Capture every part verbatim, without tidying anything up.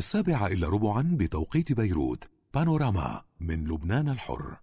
السابعة إلا ربعا بتوقيت بيروت. بانوراما من لبنان الحر.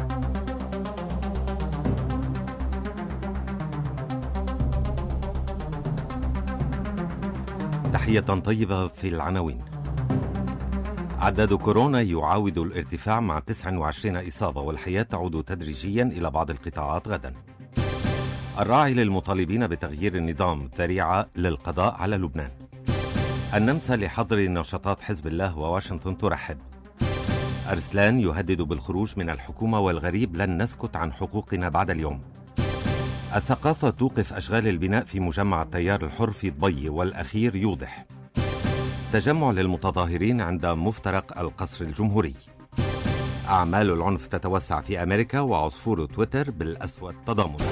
تحية طيبة في العناوين. عداد كورونا يعاود الارتفاع مع تسعة وعشرين إصابة، والحياة تعود تدريجيا إلى بعض القطاعات غدا. الراعي للمطالبين بتغيير النظام ذريعة للقضاء على لبنان. النمسا لحظر نشاطات حزب الله وواشنطن ترحب. أرسلان يهدد بالخروج من الحكومة والغريب لن نسكت عن حقوقنا بعد اليوم. الثقافة توقف أشغال البناء في مجمع التيار الحر في ضبي، والأخير يوضح. تجمع للمتظاهرين عند مفترق القصر الجمهوري. أعمال العنف تتوسع في أمريكا، وعصفور تويتر بالأسود تضامن.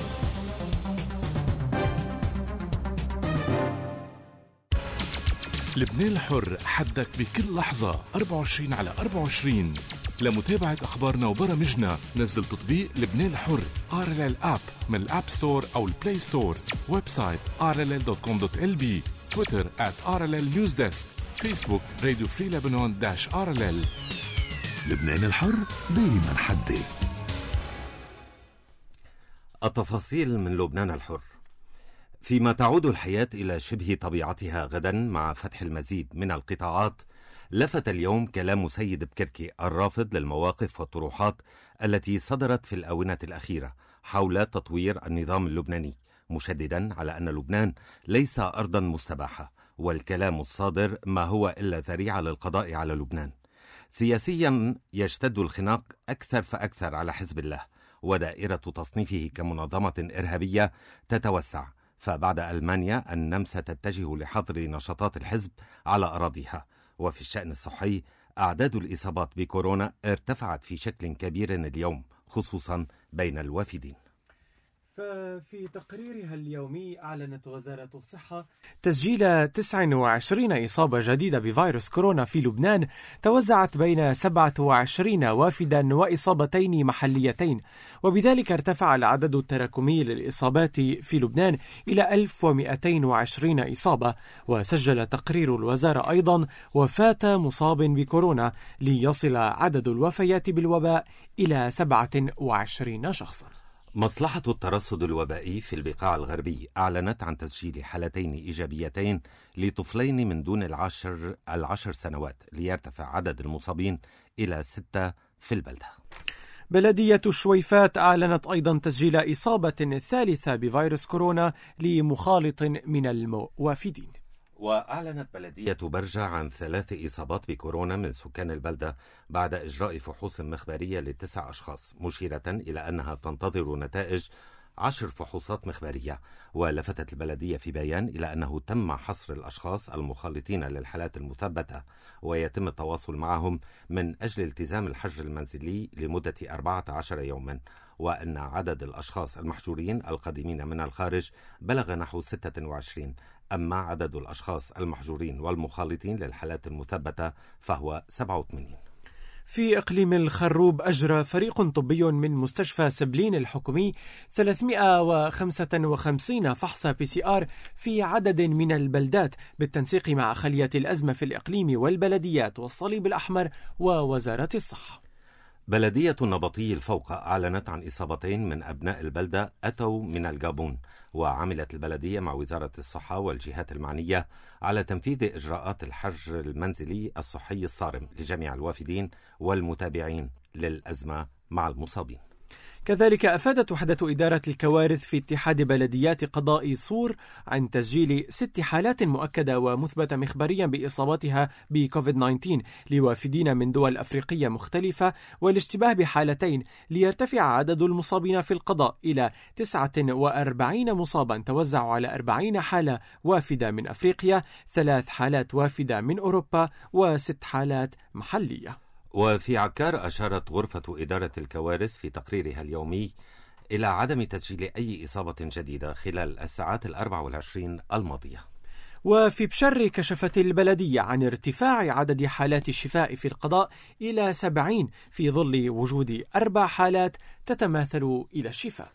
لبنان الحر، حدك بكل لحظة أربعة وعشرين على أربعة وعشرين. لمتابعة أخبارنا وبرامجنا نزل تطبيق لبنان الحر آر إل إل آب من الآب ستور أو البلاي ستور. ويب سايت آر إل إل دوت كوم دوت إل بي. تويتر آت آر إل إل نيوز ديسك. فيسبوك راديو فري لبنان داش آر إل إل. لبنان الحر دايما حدي. التفاصيل من لبنان الحر. فيما تعود الحياة إلى شبه طبيعتها غدا مع فتح المزيد من القطاعات، لفت اليوم كلام سيد بكركي الرافض للمواقف والطروحات التي صدرت في الآونة الأخيرة حول تطوير النظام اللبناني، مشددا على أن لبنان ليس أرضا مستباحة، والكلام الصادر ما هو إلا ذريعة للقضاء على لبنان. سياسيا يشتد الخناق أكثر فأكثر على حزب الله، ودائرة تصنيفه كمنظمة إرهابية تتوسع، فبعد ألمانيا النمسا تتجه لحظر نشاطات الحزب على أراضيها. وفي الشأن الصحي، أعداد الإصابات بكورونا ارتفعت في شكل كبير اليوم، خصوصا بين الوافدين. ففي تقريرها اليومي أعلنت وزارة الصحة تسجيل تسعة وعشرين إصابة جديدة بفيروس كورونا في لبنان، توزعت بين سبعة وعشرين وافدا وإصابتين محليتين، وبذلك ارتفع العدد التراكمي للإصابات في لبنان إلى ألف ومئتين وعشرين إصابة. وسجل تقرير الوزارة أيضا وفاة مصاب بكورونا، ليصل عدد الوفيات بالوباء إلى سبعة وعشرين شخصا. مصلحة الترصد الوبائي في البقاع الغربي أعلنت عن تسجيل حالتين إيجابيتين لطفلين من دون العشر, العشر سنوات، ليرتفع عدد المصابين إلى ستة في البلدة. بلدية الشويفات أعلنت أيضا تسجيل إصابة ثالثة بفيروس كورونا لمخالط من الوافدين. وأعلنت بلدية برجة عن ثلاث إصابات بكورونا من سكان البلدة بعد إجراء فحوص مخبرية لتسع أشخاص، مشيرة إلى أنها تنتظر نتائج عشر فحوصات مخبرية. ولفتت البلدية في بيان إلى أنه تم حصر الأشخاص المخالطين للحالات المثبتة، ويتم التواصل معهم من أجل التزام الحجر المنزلي لمدة أربعة عشر يوما، وأن عدد الأشخاص المحجورين القادمين من الخارج بلغ نحو ستة وعشرين، أما عدد الأشخاص المحجورين والمخالطين للحالات المثبتة فهو سبعة وثمانين. في إقليم الخروب أجرى فريق طبي من مستشفى سبلين الحكومي ثلاثمئة وخمسة وخمسين فحص بي سي آر في عدد من البلدات، بالتنسيق مع خلية الأزمة في الإقليم والبلديات والصليب الأحمر ووزارة الصحة. بلدية النبطي الفوق أعلنت عن إصابتين من أبناء البلدة أتوا من الجابون، وعملت البلدية مع وزارة الصحة والجهات المعنية على تنفيذ إجراءات الحجر المنزلي الصحي الصارم لجميع الوافدين والمتابعين للأزمة مع المصابين. كذلك أفادت وحدة إدارة الكوارث في اتحاد بلديات قضاء صور عن تسجيل ست حالات مؤكدة ومثبتة مخبريا بإصابتها بكوفيد تسعة عشر لوافدين من دول أفريقية مختلفة، والاشتباه بحالتين، ليرتفع عدد المصابين في القضاء إلى تسعة وأربعين مصابا توزعوا على أربعين حالة وافدة من أفريقيا، ثلاث حالات وافدة من أوروبا، وست حالات محلية. وفي عكار أشارت غرفة إدارة الكوارث في تقريرها اليومي إلى عدم تسجيل أي إصابة جديدة خلال الساعات الأربع والعشرين الماضية. وفي بشر كشفت البلدية عن ارتفاع عدد حالات الشفاء في القضاء إلى سبعين، في ظل وجود أربع حالات تتماثل إلى الشفاء.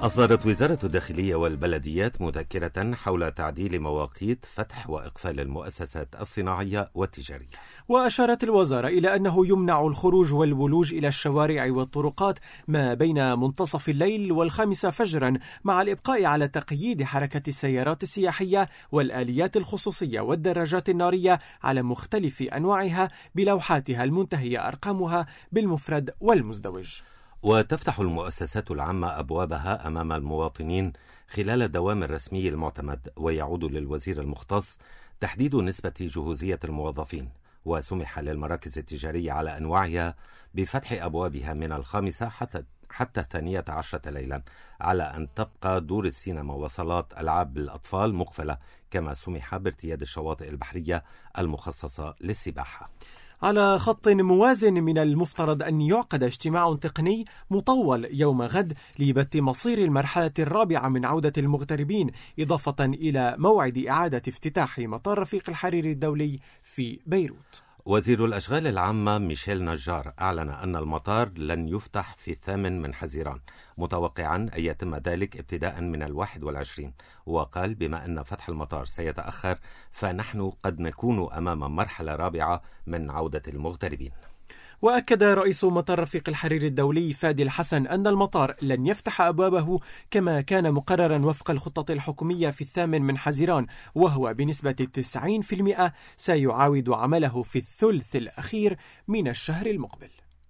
أصدرت وزارة الداخلية والبلديات مذكرة حول تعديل مواقيت فتح وإقفال المؤسسات الصناعية والتجارية. وأشارت الوزارة إلى أنه يمنع الخروج والولوج إلى الشوارع والطرقات ما بين منتصف الليل والخامسة فجرا، مع الإبقاء على تقييد حركة السيارات السياحية والآليات الخصوصية والدراجات النارية على مختلف أنواعها بلوحاتها المنتهية أرقامها بالمفرد والمزدوج. وتفتح المؤسسات العامة أبوابها أمام المواطنين خلال الدوام الرسمي المعتمد، ويعود للوزير المختص تحديد نسبة جهوزية الموظفين. وسمح للمراكز التجارية على أنواعها بفتح أبوابها من الخامسة حتى حتى الثانية عشرة ليلا، على أن تبقى دور السينما وصالات ألعاب الأطفال مقفلة، كما سمح بارتياد الشواطئ البحرية المخصصة للسباحة. على خط موازن من المفترض أن يعقد اجتماع تقني مطول يوم غد لبت مصير المرحلة الرابعة من عودة المغتربين، إضافة إلى موعد إعادة افتتاح مطار رفيق الحريري الدولي في بيروت. وزير الأشغال العامة ميشيل نجار أعلن أن المطار لن يفتح في الثامن من حزيران، متوقعا أن يتم ذلك ابتداء من الواحد والعشرين. وقال بما أن فتح المطار سيتأخر فنحن قد نكون أمام مرحلة رابعة من عودة المغتربين. وأكد رئيس مطار رفيق الحريري الدولي فادي الحسن أن المطار لن يفتح أبوابه كما كان مقررا وفق الخطة الحكومية في الثامن من حزيران، وهو بنسبة تسعين بالمئة سيعاود عمله في الثلث الأخير من الشهر المقبل.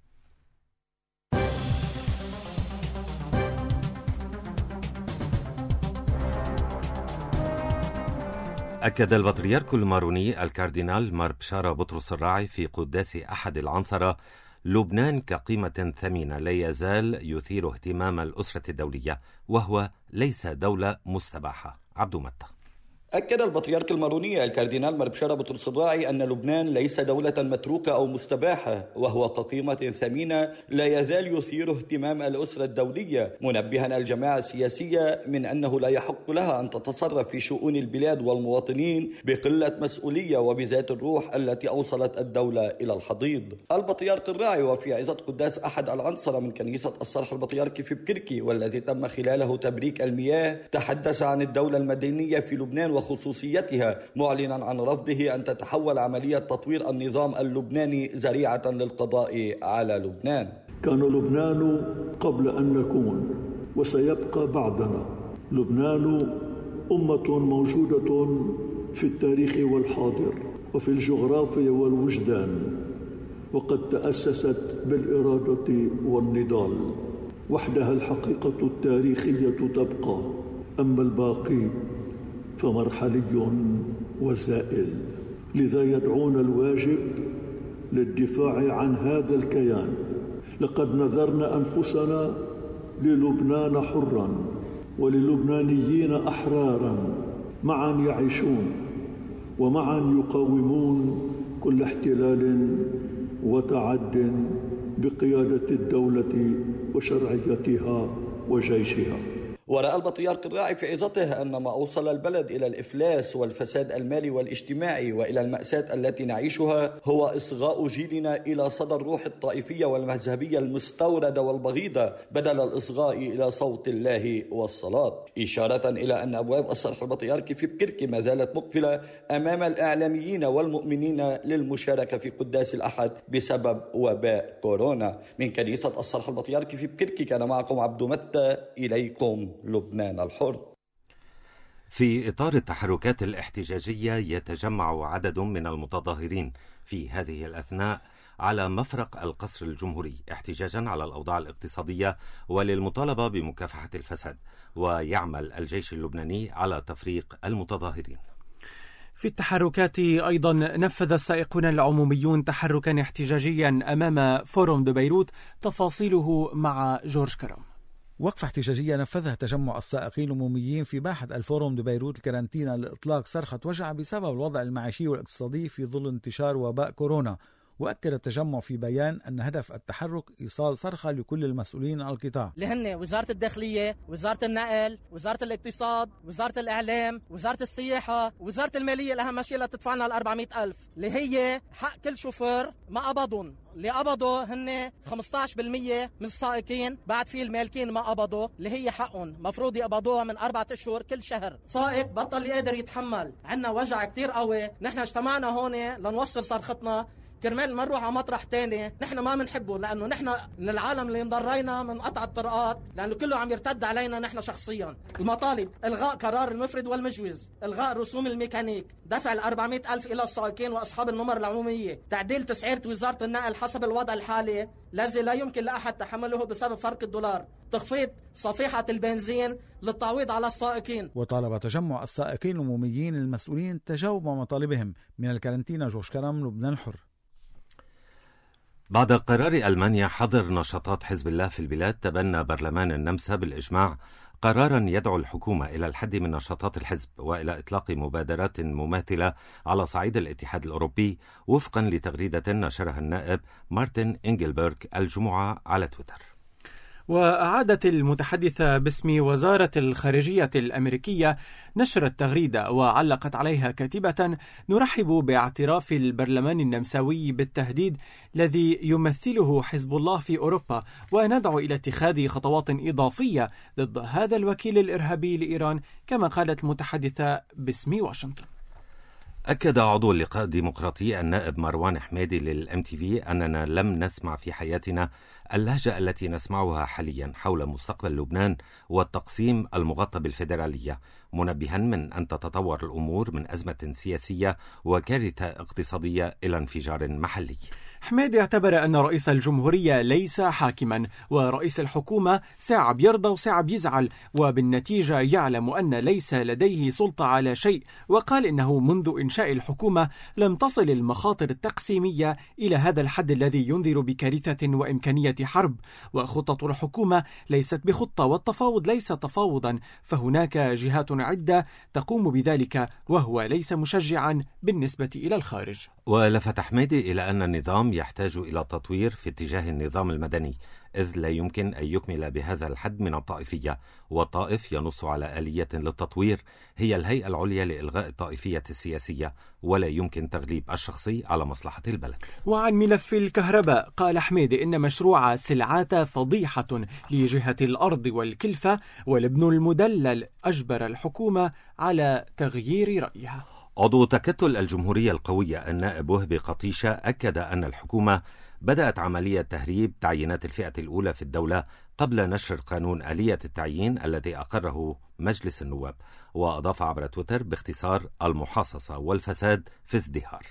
أكد البطريرك الماروني الكاردينال مار بشارة بطرس الراعي في قداس أحد العنصرة لبنان كقيمة ثمينة لا يزال يثير اهتمام الأسرة الدولية، وهو ليس دولة مستباحة. عبد متى. أكد البطريرك الماروني الكاردينال مار بشارة بطرس الراعي أن لبنان ليس دولة متروكة أو مستباحة، وهو كقيمة ثمينة لا يزال يثير اهتمام الأسرة الدولية، منبها الجماعة السياسية من أنه لا يحق لها أن تتصرف في شؤون البلاد والمواطنين بقلة مسؤولية وبذات الروح التي أوصلت الدولة إلى الحضيض. البطريرك الراعي وفي عظة قداس أحد العنصرة من كنيسة الصرح البطريركي في بكركي، والذي تم خلاله تبريك المياه، تحدث عن الدولة المدنية في لبنان وخصوصيتها، معلنا عن رفضه أن تتحول عملية تطوير النظام اللبناني ذريعة للقضاء على لبنان. كان لبنان قبل أن نكون وسيبقى بعدنا. لبنان أمة موجودة في التاريخ والحاضر وفي الجغرافيا والوجدان، وقد تأسست بالإرادة والنضال. وحدها الحقيقة التاريخية تبقى، أما الباقي فمرحلي وزائل. لذا يدعون الواجب للدفاع عن هذا الكيان. لقد نذرنا أنفسنا للبنان حرا وللبنانيين أحرارا، معا يعيشون ومعا يقاومون كل احتلال وتعد بقيادة الدولة وشرعيتها وجيشها. ورأى البطريرك الراعي في عظته أن ما أوصل البلد إلى الإفلاس والفساد المالي والاجتماعي وإلى المأساة التي نعيشها هو إصغاء جيلنا إلى صدى الروح الطائفية والمذهبية المستوردة والبغيضة، بدل الإصغاء إلى صوت الله والصلاة، إشارة إلى أن أبواب الصرح البطريركي في بكركي ما زالت مقفلة أمام الإعلاميين والمؤمنين للمشاركة في قداس الأحد بسبب وباء كورونا. من كنيسة الصرح البطريركي في بكركي كان معكم عبد متى، إليكم لبنان الحر. في إطار التحركات الاحتجاجية يتجمع عدد من المتظاهرين في هذه الأثناء على مفرق القصر الجمهوري احتجاجا على الأوضاع الاقتصادية وللمطالبة بمكافحة الفساد، ويعمل الجيش اللبناني على تفريق المتظاهرين. في التحركات أيضا نفذ السائقون العموميون تحركا احتجاجيا أمام فورم دو بيروت، تفاصيله مع جورج كرم. وقفة احتجاجية نفذها تجمع السائقين العموميين في باحة الفورم دو بيروت الكارانتينا لإطلاق صرخة وجع بسبب الوضع المعيشي والاقتصادي في ظل انتشار وباء كورونا، وأكد التجمع في بيان أن هدف التحرك إيصال صرخة لكل المسؤولين عن القطاع اللي هن وزارة الداخلية، وزارة النقل، وزارة الاقتصاد، وزارة الإعلام، وزارة السياحة، وزارة المالية الأهم شيء لتدفعنا الأربعمائة ألف اللي هي حق كل شوفير ما قبضون. اللي قبضوا هن خمسة عشر بالمئة من السائقين، بعد في المالكين ما قبضوا اللي هي حقهم مفروض يقبضوها من أربعة أشهر كل شهر. سائق بطل يقدر يتحمل، عنا وجع كتير قوي. نحن اجتمعنا هون لنوصل صرختنا كرمال ما نروح على مطرح تاني نحن ما بنحبه، لأنه نحن من العالم اللي انضرينا من قطع الطرقات، لأنه كله عم يرتد علينا نحن شخصيا. المطالب: إلغاء قرار المفرد والمجوز، إلغاء رسوم الميكانيك، دفع الأربعمائة ألف إلى السائقين وأصحاب النمر العمومية، تعديل تسعيرة وزارة النقل حسب الوضع الحالي الذي لا يمكن لأحد تحمله بسبب فرق الدولار، تخفيض صفيحة البنزين للتعويض على السائقين. وطالب تجمع السائقين العموميين المسؤولين تجاوب مطالبهم. من الكارنتينا جورج كرم، لبنان الحر. بعد قرار ألمانيا حظر نشاطات حزب الله في البلاد، تبنى برلمان النمسا بالإجماع قرارا يدعو الحكومة إلى الحد من نشاطات الحزب وإلى إطلاق مبادرات مماثلة على صعيد الاتحاد الأوروبي، وفقا لتغريدة نشرها النائب مارتن إنجلبرغ الجمعة على تويتر. وأعادت المتحدثة باسم وزارة الخارجية الأمريكية نشر التغريدة وعلقت عليها كاتبة: نرحب باعتراف البرلمان النمساوي بالتهديد الذي يمثله حزب الله في أوروبا، وندعو إلى اتخاذ خطوات إضافية ضد هذا الوكيل الإرهابي لإيران. كما قالت المتحدثة باسم واشنطن. أكد عضو اللقاء الديمقراطي النائب مروان حميدي للإم تي في أننا لم نسمع في حياتنا اللهجة التي نسمعها حاليا حول مستقبل لبنان والتقسيم المغطى بالفيدرالية، منبها من أن تتطور الأمور من أزمة سياسية وكارثة اقتصادية إلى انفجار محلي. حميدي اعتبر أن رئيس الجمهورية ليس حاكما، ورئيس الحكومة ساعة بيرضى وساعة بيزعل، وبالنتيجة يعلم أن ليس لديه سلطة على شيء. وقال إنه منذ إنشاء الحكومة لم تصل المخاطر التقسيمية إلى هذا الحد الذي ينذر بكارثة وإمكانية حرب، وخطة الحكومة ليست بخطة، والتفاوض ليس تفاوضا، فهناك جهات عدة تقوم بذلك، وهو ليس مشجعا بالنسبة إلى الخارج. ولفت حميدي إلى أن النظام يحتاج إلى تطوير في اتجاه النظام المدني، إذ لا يمكن أن يكمل بهذا الحد من الطائفية، والطائف ينص على آلية للتطوير هي الهيئة العليا لإلغاء الطائفية السياسية، ولا يمكن تغليب الشخصي على مصلحة البلد. وعن ملف الكهرباء قال حميدي إن مشروع سلعات فضيحة لجهة الأرض والكلفة والابن المدلل أجبر الحكومة على تغيير رأيها. عضو تكتل الجمهورية القوية النائب وهبي قطيشة أكد أن الحكومة بدأت عملية تهريب تعيينات الفئة الأولى في الدولة قبل نشر قانون آلية التعيين الذي أقره مجلس النواب، وأضاف عبر تويتر باختصار: المحاصصة والفساد في ازدهار.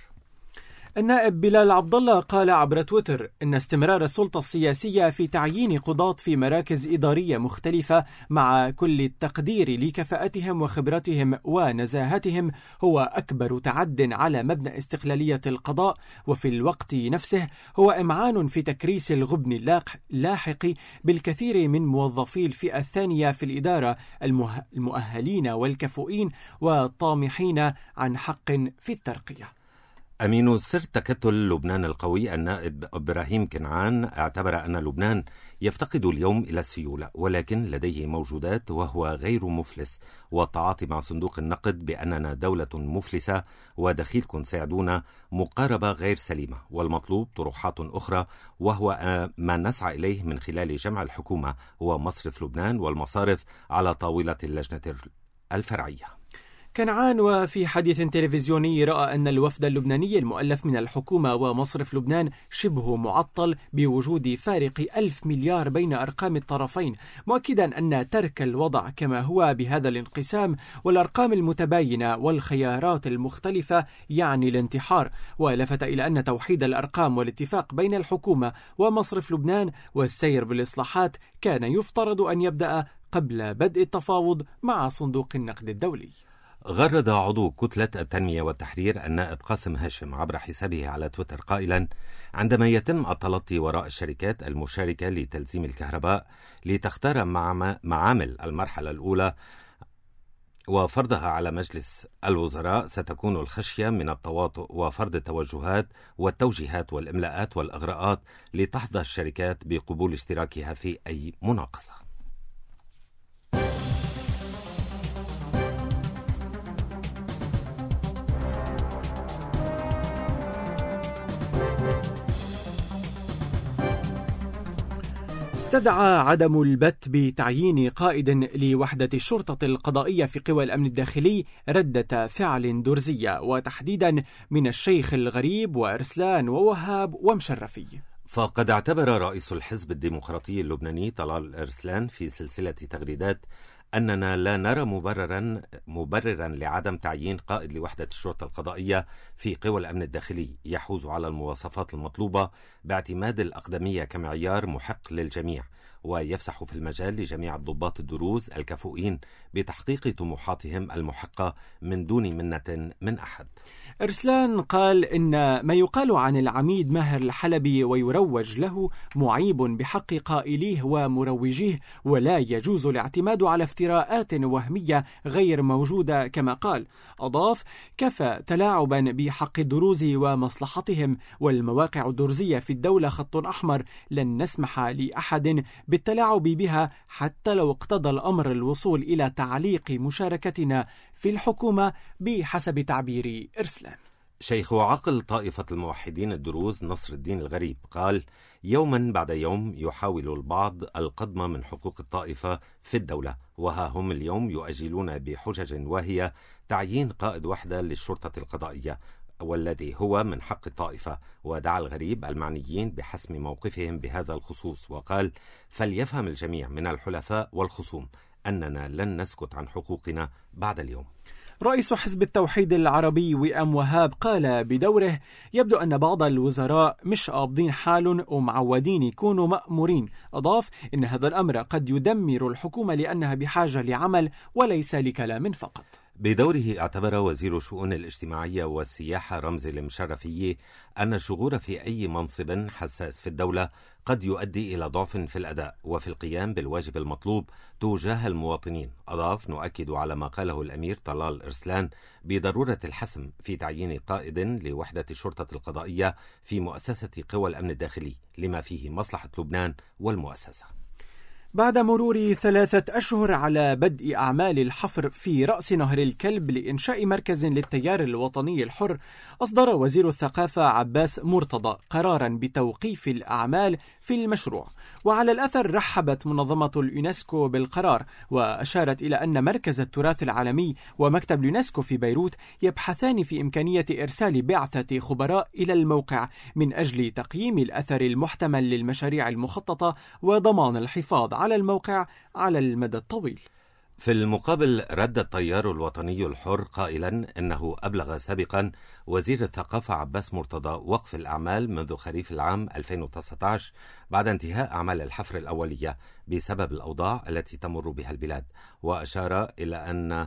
النائب بلال عبد الله قال عبر تويتر إن استمرار السلطة السياسية في تعيين قضاة في مراكز إدارية مختلفة مع كل التقدير لكفاءتهم وخبرتهم ونزاهتهم هو أكبر تعد على مبنى استقلالية القضاء، وفي الوقت نفسه هو إمعان في تكريس الغبن اللاحق بالكثير من موظفي الفئة الثانية في الإدارة المؤهلين والكفؤين والطامحين عن حق في الترقية. أمين سر تكتل لبنان القوي النائب إبراهيم كنعان اعتبر أن لبنان يفتقد اليوم إلى السيولة، ولكن لديه موجودات وهو غير مفلس، والتعاطي مع صندوق النقد بأننا دولة مفلسة ودخيلكم سيعدون مقاربة غير سليمة، والمطلوب طروحات أخرى وهو ما نسعى إليه من خلال جمع الحكومة ومصرف لبنان والمصارف على طاولة اللجنة الفرعية. كنعان وفي حديث تلفزيوني رأى أن الوفد اللبناني المؤلف من الحكومة ومصرف لبنان شبه معطل بوجود فارق ألف مليار بين أرقام الطرفين، مؤكدا أن ترك الوضع كما هو بهذا الانقسام والأرقام المتباينة والخيارات المختلفة يعني الانتحار. ولفت إلى أن توحيد الأرقام والاتفاق بين الحكومة ومصرف لبنان والسير بالإصلاحات كان يفترض أن يبدأ قبل بدء التفاوض مع صندوق النقد الدولي. غرد عضو كتلة التنمية والتحرير النائب قاسم هاشم عبر حسابه على تويتر قائلا: عندما يتم التلطي وراء الشركات المشاركة لتلزيم الكهرباء لتختار معامل المرحلة الأولى وفرضها على مجلس الوزراء ستكون الخشية من التواطؤ وفرض التوجهات والتوجيهات والإملاءات والإغراءات لتحظى الشركات بقبول اشتراكها في أي مناقصة. استدعى عدم البت بتعيين قائد لوحدة الشرطة القضائية في قوى الأمن الداخلي ردة فعل درزية، وتحديدا من الشيخ الغريب وإرسلان ووهاب ومشرفي. فقد اعتبر رئيس الحزب الديمقراطي اللبناني طلال إرسلان في سلسلة تغريدات أننا لا نرى مبررا مبررا لعدم تعيين قائد لوحدة الشرطة القضائية في قوى الأمن الداخلي يحوز على المواصفات المطلوبة باعتماد الأقدمية كمعيار محق للجميع، ويفسح في المجال لجميع الضباط الدروز الكفؤين بتحقيق طموحاتهم المحقة من دون منة من أحد. إرسلان قال إن ما يقال عن العميد ماهر الحلبي ويروج له معيب بحق قائليه ومروجيه، ولا يجوز الاعتماد على افتراءات وهمية غير موجودة كما قال. أضاف: كفى تلاعبا بحق الدروز ومصلحتهم، والمواقع الدرزية في الدولة خط أحمر لن نسمح لأحد بالتلاعب بها حتى لو اقتضى الأمر الوصول إلى تعليق مشاركتنا في الحكومة بحسب تعبير إرسلان. شيخ وعقل طائفة الموحدين الدروز نصر الدين الغريب قال: يوما بعد يوم يحاول البعض القضم من حقوق الطائفة في الدولة، وها هم اليوم يؤجلون بحجج واهية تعيين قائد وحدة للشرطة القضائية، والذي هو من حق الطائفة. ودعا الغريب المعنيين بحسم موقفهم بهذا الخصوص، وقال: فليفهم الجميع من الحلفاء والخصوم أننا لن نسكت عن حقوقنا بعد اليوم. رئيس حزب التوحيد العربي وئام وهاب قال بدوره: يبدو أن بعض الوزراء مش قابضين حال ومعودين يكونوا مأمورين. أضاف: إن هذا الأمر قد يدمر الحكومة لأنها بحاجة لعمل وليس لكلام فقط. بدوره اعتبر وزير الشؤون الاجتماعية والسياحة رمزي المشرفي أن الشغور في أي منصب حساس في الدولة قد يؤدي إلى ضعف في الأداء وفي القيام بالواجب المطلوب تجاه المواطنين. أضاف: نؤكد على ما قاله الأمير طلال إرسلان بضرورة الحسم في تعيين قائد لوحدة الشرطة القضائية في مؤسسة قوى الأمن الداخلي لما فيه مصلحة لبنان والمؤسسة. بعد مرور ثلاثة أشهر على بدء أعمال الحفر في رأس نهر الكلب لإنشاء مركز للتيار الوطني الحر، أصدر وزير الثقافة عباس مرتضى قرارا بتوقيف الأعمال في المشروع. وعلى الأثر رحبت منظمة اليونسكو بالقرار، وأشارت إلى أن مركز التراث العالمي ومكتب اليونسكو في بيروت يبحثان في إمكانية إرسال بعثة خبراء إلى الموقع من أجل تقييم الأثر المحتمل للمشاريع المخططة وضمان الحفاظ على الموقع على المدى الطويل. في المقابل رد التيار الوطني الحر قائلا إنه أبلغ سابقا وزير الثقافة عباس مرتضى وقف الأعمال منذ خريف العام ألفين وتسعة عشر بعد انتهاء أعمال الحفر الأولية بسبب الأوضاع التي تمر بها البلاد، وأشار إلى أن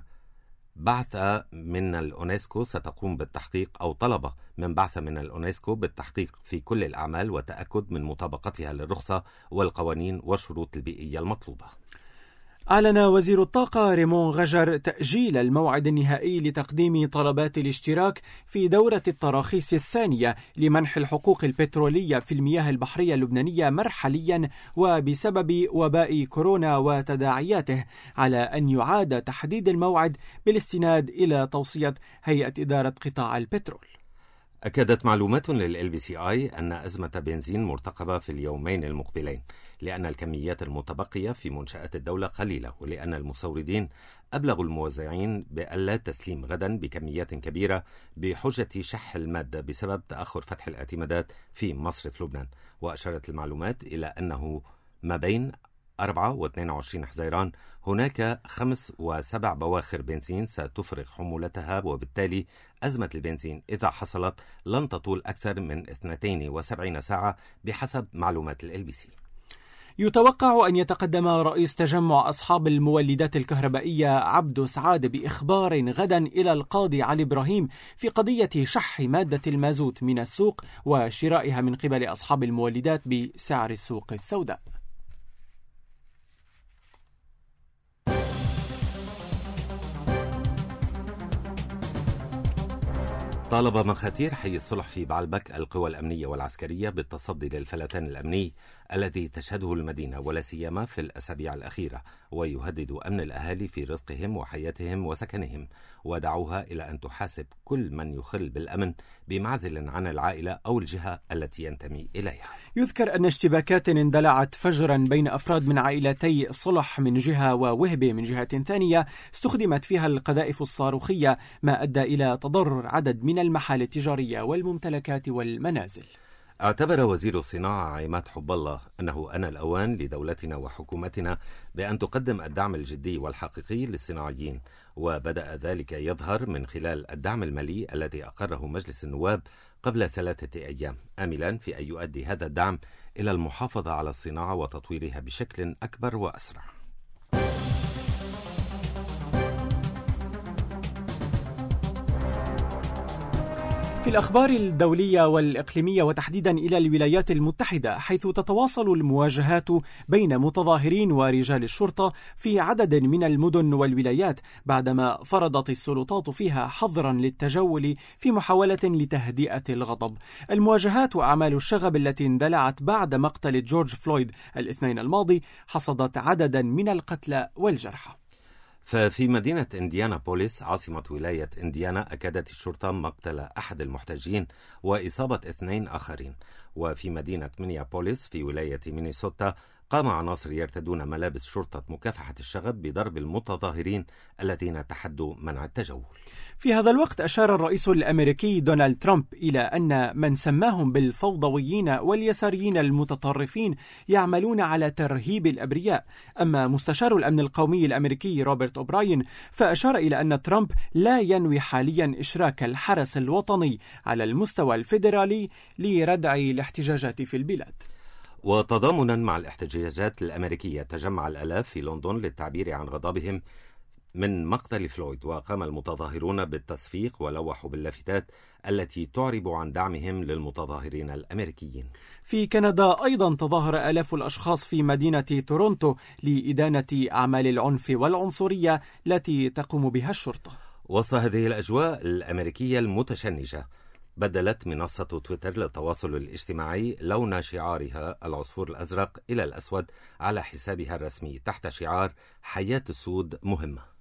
بعثة من الأونسكو ستقوم بالتحقيق أو طلب من بعثة من الأونسكو بالتحقيق في كل الأعمال وتأكد من مطابقتها للرخصة والقوانين والشروط البيئية المطلوبة. أعلن وزير الطاقة ريمون غجر تأجيل الموعد النهائي لتقديم طلبات الاشتراك في دورة التراخيص الثانية لمنح الحقوق البترولية في المياه البحرية اللبنانية مرحليا وبسبب وباء كورونا وتداعياته، على أن يعاد تحديد الموعد بالاستناد إلى توصية هيئة إدارة قطاع البترول. أكدت معلومات لل بي سي آي أن أزمة بنزين مرتقبة في اليومين المقبلين، لأن الكميات المتبقية في منشآت الدولة قليلة، ولأن المستوردين أبلغوا الموزعين بألا تسليم غدا بكميات كبيرة بحجة شح المادة بسبب تأخر فتح الاعتمادات في مصرف لبنان. وأشارت المعلومات إلى أنه ما بين أربعة واثنين وعشرين حزيران هناك خمس وسبع بواخر بنزين ستفرغ حمولتها، وبالتالي أزمة البنزين إذا حصلت لن تطول أكثر من اثنتين وسبعين ساعة بحسب معلومات ال بي سي. يتوقع أن يتقدم رئيس تجمع أصحاب المولدات الكهربائية عبدو سعاد بإخبار غدا إلى القاضي علي إبراهيم في قضية شح مادة المازوت من السوق وشرائها من قبل أصحاب المولدات بسعر السوق السوداء. طالب مخاتير حي الصلح في بعلبك القوى الأمنية والعسكرية بالتصدي للفلتان الأمني الذي تشهده المدينة ولا سيما في الأسابيع الأخيرة، ويهدد أمن الأهالي في رزقهم وحياتهم وسكنهم، ودعوها إلى أن تحاسب كل من يخل بالأمن بمعزل عن العائلة أو الجهة التي ينتمي إليها. يذكر أن اشتباكات اندلعت فجرا بين أفراد من عائلتي صلح من جهة ووهبة من جهة ثانية استخدمت فيها القذائف الصاروخية، ما أدى إلى تضرر عدد من المحال التجارية والممتلكات والمنازل. اعتبر وزير الصناعة عماد حب الله أنه آن الأوان لدولتنا وحكومتنا بأن تقدم الدعم الجدي والحقيقي للصناعيين، وبدأ ذلك يظهر من خلال الدعم المالي الذي أقره مجلس النواب قبل ثلاثة أيام، آملا في أن يؤدي هذا الدعم إلى المحافظة على الصناعة وتطويرها بشكل أكبر وأسرع. في الأخبار الدولية والإقليمية وتحديدا إلى الولايات المتحدة، حيث تتواصل المواجهات بين متظاهرين ورجال الشرطة في عدد من المدن والولايات بعدما فرضت السلطات فيها حظرا للتجول في محاولة لتهدئة الغضب. المواجهات وأعمال الشغب التي اندلعت بعد مقتل جورج فلويد الاثنين الماضي حصدت عددا من القتلى والجرحى. ففي مدينة إنديانا بوليس عاصمة ولاية إنديانا أكدت الشرطة مقتل أحد المحتجين وإصابة اثنين آخرين. وفي مدينة مينيابوليس في ولاية مينيسوتا قام عناصر يرتدون ملابس شرطة مكافحة الشغب بضرب المتظاهرين الذين تحدوا منع التجول. في هذا الوقت أشار الرئيس الأمريكي دونالد ترامب إلى أن من سماهم بالفوضويين واليساريين المتطرفين يعملون على ترهيب الأبرياء. أما مستشار الأمن القومي الأمريكي روبرت أوبراين فأشار إلى أن ترامب لا ينوي حاليا إشراك الحرس الوطني على المستوى الفيدرالي لردع الاحتجاجات في البلاد. وتضامنا مع الاحتجاجات الأمريكية تجمع الآلاف في لندن للتعبير عن غضبهم من مقتل فلويد، وقام المتظاهرون بالتصفيق ولوحوا باللافتات التي تعرب عن دعمهم للمتظاهرين الأمريكيين. في كندا أيضا تظاهر آلاف الأشخاص في مدينة تورونتو لإدانة أعمال العنف والعنصرية التي تقوم بها الشرطة. وسط هذه الأجواء الأمريكية المتشنجة بدلت منصة تويتر للتواصل الاجتماعي لون شعارها العصفور الأزرق إلى الأسود على حسابها الرسمي تحت شعار حياة السود مهمة.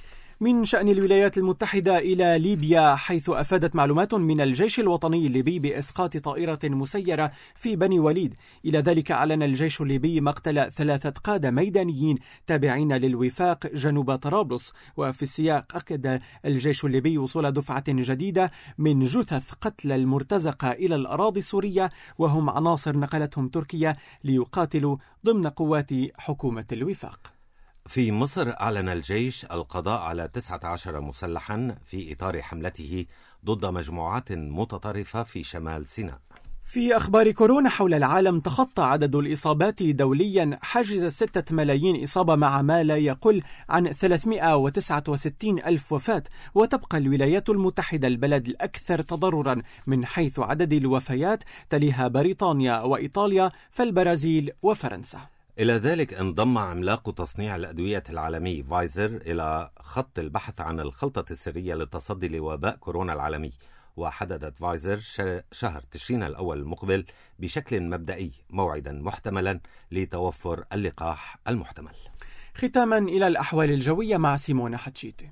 من شأن الولايات المتحدة إلى ليبيا، حيث أفادت معلومات من الجيش الوطني الليبي بإسقاط طائرة مسيرة في بني وليد. إلى ذلك أعلن الجيش الليبي مقتل ثلاثة قادة ميدانيين تابعين للوفاق جنوب طرابلس. وفي السياق أكد الجيش الليبي وصول دفعة جديدة من جثث قتلى المرتزقة إلى الأراضي السورية، وهم عناصر نقلتهم تركيا ليقاتلوا ضمن قوات حكومة الوفاق. في مصر أعلن الجيش القضاء على تسعة عشر مسلحا في إطار حملته ضد مجموعات متطرفة في شمال سيناء. في أخبار كورونا حول العالم، تخطى عدد الإصابات دوليا حاجز ستة ملايين إصابة مع ما لا يقل عن ثلاثمائة وتسعة وستين ألف وفاة، وتبقى الولايات المتحدة البلد الأكثر تضررا من حيث عدد الوفيات، تليها بريطانيا وإيطاليا فالبرازيل وفرنسا. إلى ذلك انضم عملاق تصنيع الأدوية العالمي فايزر إلى خط البحث عن الخلطة السرية للتصدي لوباء كورونا العالمي. وحددت فايزر شهر تشرين الأول المقبل بشكل مبدئي موعدا محتملا لتوفر اللقاح المحتمل. ختاما إلى الأحوال الجوية مع سيمونة حتشيتي.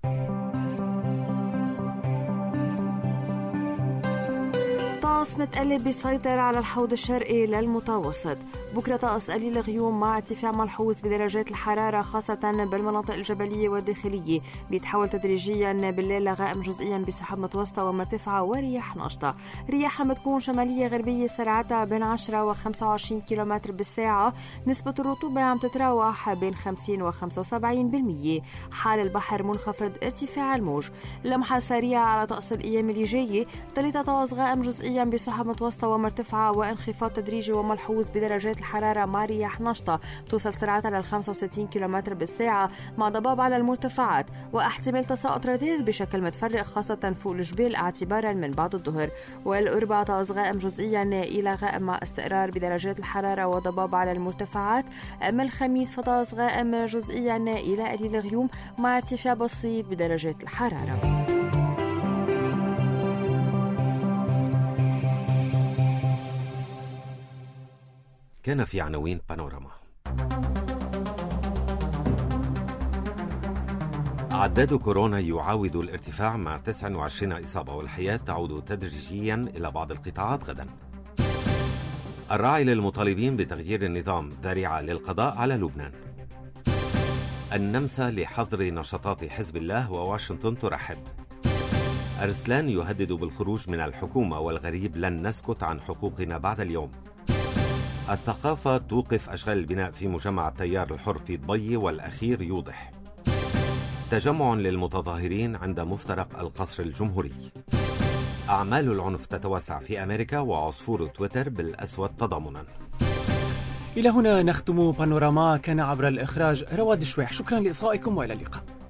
طقس متقلب بيسيطر على الحوض الشرقي للمتوسط. بكرة طقس قليل غيوم مع ارتفاع ملحوظ بدرجات الحرارة خاصة بالمناطق الجبلية والداخلية. بيتحول تدريجيا بالليل لغائم جزئيا بسحب متوسطة ومرتفعة ورياح نشطة. رياحها بتكون شمالية غربية سرعتها بين عشرة وخمسة وعشرين كيلومتر بالساعة. نسبة الرطوبة عم تتراوح بين خمسين وخمسة وسبعين بالمية. حال البحر منخفض ارتفاع الموج. لمحة سريعة على طقس الأيام اللي جاية. ثلاثة طقس غائم جزئيا بسحب متوسطة ومرتفعة وانخفاض تدريجي وملحوظ بدرجات الحرارة مع رياح نشطة توصل سرعتها لل خمسة وستين كيلومتر بالساعة مع ضباب على المرتفعات، واحتمال تساقط رذيذ بشكل متفرق خاصة فوق الجبال اعتبارا من بعد الظهر. والأربعاء طقس غائم جزئيا إلى غائم مع استقرار بدرجات الحرارة وضباب على المرتفعات. أما الخميس فطقس غائم جزئيا إلى قليل غيوم مع ارتفاع بسيط بدرجات الحرارة. كان في عناوين بانوراما. عداد كورونا يعاود الارتفاع مع تسعة وعشرين إصابة، والحياة تعود تدريجيا إلى بعض القطاعات غدا. الراعي للمطالبين بتغيير النظام ذريعة للقضاء على لبنان. النمسا لحظر نشاطات حزب الله وواشنطن ترحب. أرسلان يهدد بالخروج من الحكومة، والغريب لن نسكت عن حقوقنا بعد اليوم. الثقافة توقف أشغال البناء في مجمع التيار الحر في دبي، والأخير يوضح. تجمع للمتظاهرين عند مفترق القصر الجمهوري. أعمال العنف تتوسع في أمريكا، وعصفور تويتر بالأسود تضامنا. إلى هنا نختم بانوراما. كان عبر الإخراج رواد شويح. شكرا لإصغائكم وإلى اللقاء.